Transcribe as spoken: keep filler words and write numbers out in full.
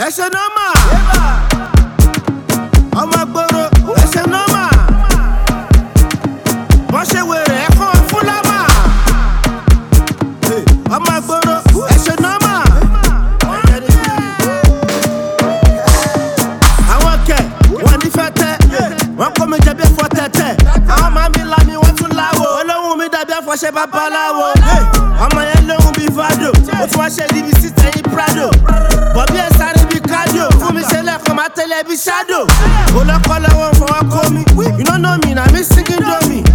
ẹsẹ̀ nọ́mà. ọmọ gbòòrò ẹsẹ̀ nọ́mà. wọ́n ṣe wèrè ẹ̀kọ́ fúlámà. ọmọ gbòòrò ẹsẹ̀ nọ́mà. àwọn kẹ̀ wọ́n ní fẹ́ tẹ́ wọ́n kó mi jẹ̀bi ẹ̀fọ́ tẹ̀tẹ̀. àwọn máa mi la mi wọ́n tún láwo. olóhùn mi dàbí ẹ̀fọ́ ṣe babaláwo. ọmọ yẹn lóhùn bíi fado ó tún wá ṣe ibi sí tẹ̀yìn prado. bọ̀bí ẹ̀ sáré bíi cardio fún mi ṣe lẹ́kọ̀ọ́ máa tẹ̀lé bíi shadow. olókọ́ lọ́wọ́ fọwọ́ kó mi you no know me na me singing do me.